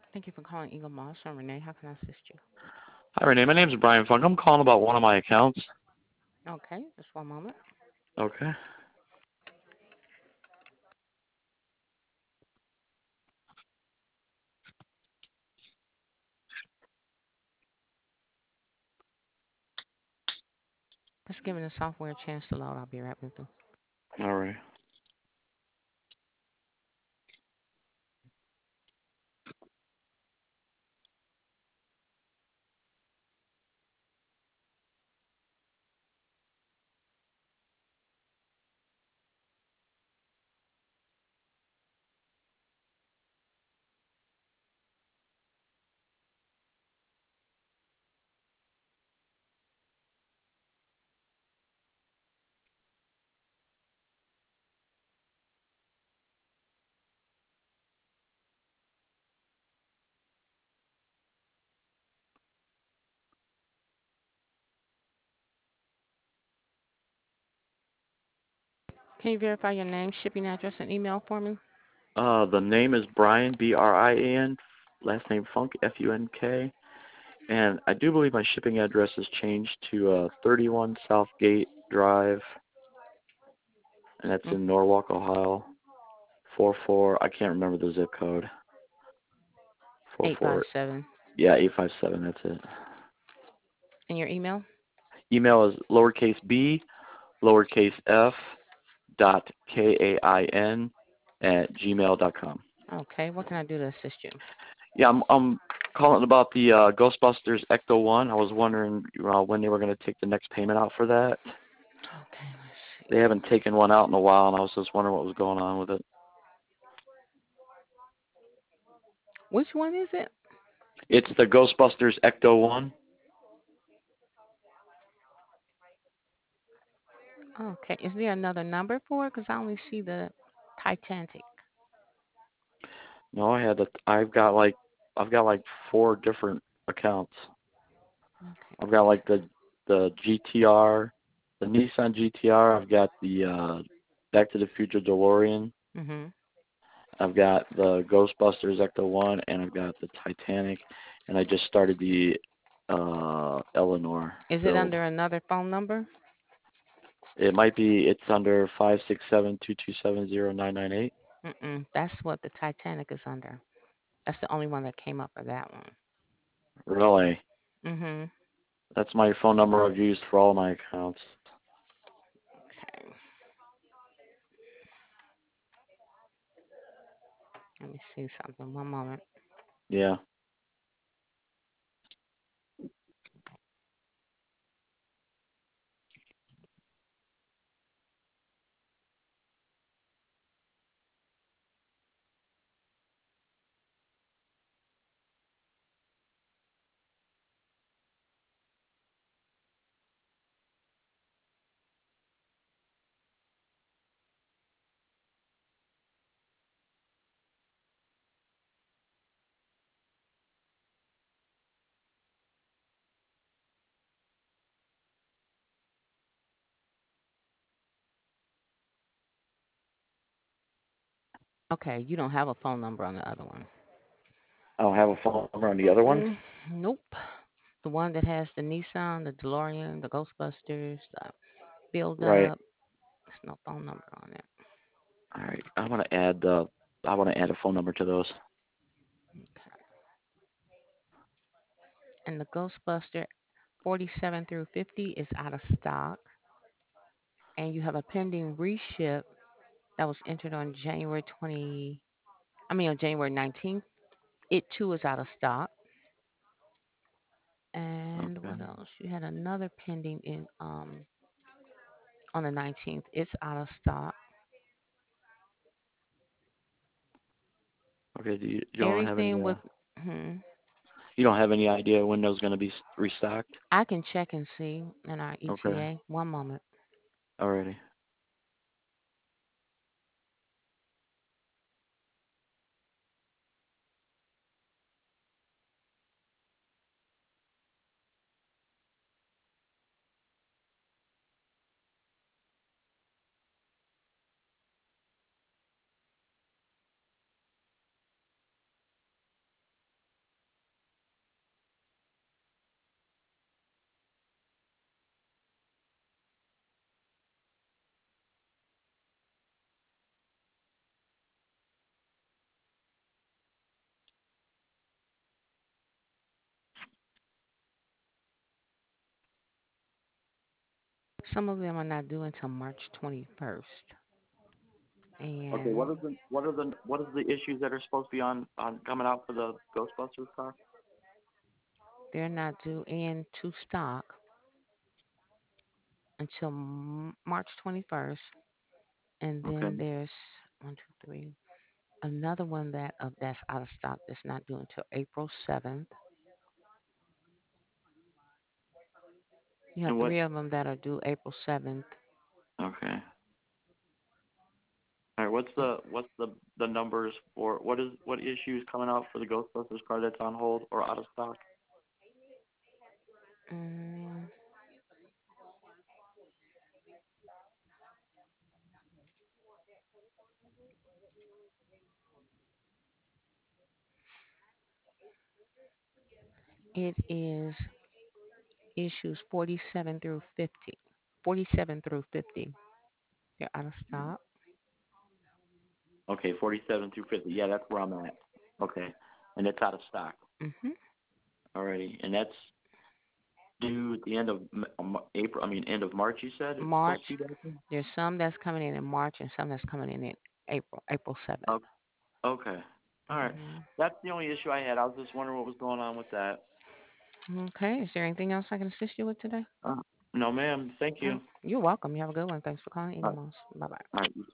Thank you for calling Eagle Moss. I'm Renee. How can I assist you? Hi, Renee. My name's Brian Funk. I'm calling about one of my accounts. Okay, just one moment. Okay. Just giving the software a chance to load. I'll be right with you. All right. Can you verify your name, shipping address, and email for me? The name is Brian, Brian. Last name Funk, Funk. And I do believe my shipping address has changed to 31 Southgate Drive, and that's Mm, in Norwalk, Ohio. 44. I can't remember the zip code. 44. 857. Yeah, 857. That's it. And your email? Email is lowercase b, lowercase f, dot kain at gmail.com. Okay, what can I do to assist you? Yeah, I'm calling about the Ghostbusters Ecto One. I was wondering when they were going to take the next payment out for that. Okay, let's They see. haven't taken one out in a while, and I was just wondering what was going on with it. Which one is it? It's the Ghostbusters Ecto One. Okay, is there another number for it? Because I only see the Titanic. No, I've got like four different accounts. Okay. I've got like the GTR, the Nissan GTR. I've got the Back to the Future DeLorean. Mhm. I've got the Ghostbusters Ecto One, and I've got the Titanic, and I just started the Eleanor Is it build. under another phone number? It might be it's under 567-227-0998. Mm-mm. That's what the Titanic is under. That's the only one that came up for that one. Really? Mhm. That's my phone number I've used for all my accounts. Okay. Let me see something. One moment. Yeah. Okay, you don't have a phone number on the other one. I don't have a phone number on the other one. Mm-mm. Nope. The one that has the Nissan, the DeLorean, the Ghostbusters, the Build Right. Up. There's no phone number on it. All right. I want to add a phone number to those. Okay. And the Ghostbuster 47 through 50 is out of stock. And you have a pending reship that was entered on on January 19th. It too is out of stock. And Okay. what else? You had another pending in on the 19th. It's out of stock. Okay. You don't have any Everything with hmm, you don't have any idea when those going to be restocked? I can check and see in our Okay. ETA. One moment. Alrighty. Some of them are not due until March 21st, Okay, and what is the issues that are supposed to be on coming out for the Ghostbusters car? they're not due into stock until March 21st. And Okay. then there's one, two, three, another one that's out of stock that's not due until April 7th. You have And three what? of them that are due April 7th. Okay. All right. What's the numbers for what issues coming out for the Ghostbusters car that's on hold or out of stock? Mm, it is issues 47 through 50. 47 through 50. They're out of stock. Okay, 47 through 50. Yeah, that's where I'm at. Okay, and it's out of stock hmm already, and that's due at the end of April. I mean, end of March. You said it's supposed March. to be back in. There's some that's coming in March and some that's coming in April. April 7th. Oh, okay. All right. That's the only issue I had. I was just wondering what was going on with that. Okay. Is there anything else I can assist you with today? No, ma'am. Thank you. You're welcome. You have a good one. Thanks for calling All right. Edomos. Bye bye. All right.